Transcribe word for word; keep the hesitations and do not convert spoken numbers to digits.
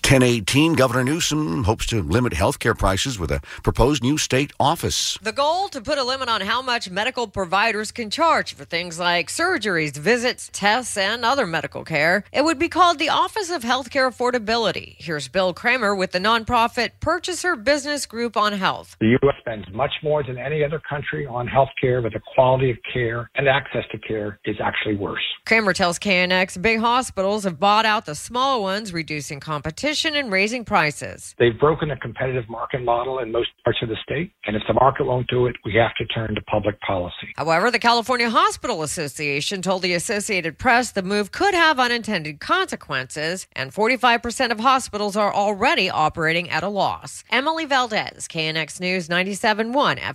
ten eighteen, Governor Newsom hopes to limit health care prices with a proposed new state office. The goal, to put a limit on how much medical providers can charge for things like surgeries, visits, tests, and other medical care. It would be called the Office of Healthcare Affordability. Here's Bill Kramer with the nonprofit Purchaser Business Group on Health. The U S spends much more than any other country on health care, but the quality of care and access to care is actually worse. Kramer tells K N X big hospitals have bought out the small ones, reducing competition and raising prices. They've broken a competitive market model in most parts of the state, and if the market won't do it, we have to turn to public policy. However, the California Hospital Association told the Associated Press the move could have unintended consequences, and forty-five percent of hospitals are already operating at a loss. Emily Valdez, K N X News ninety-seven point one.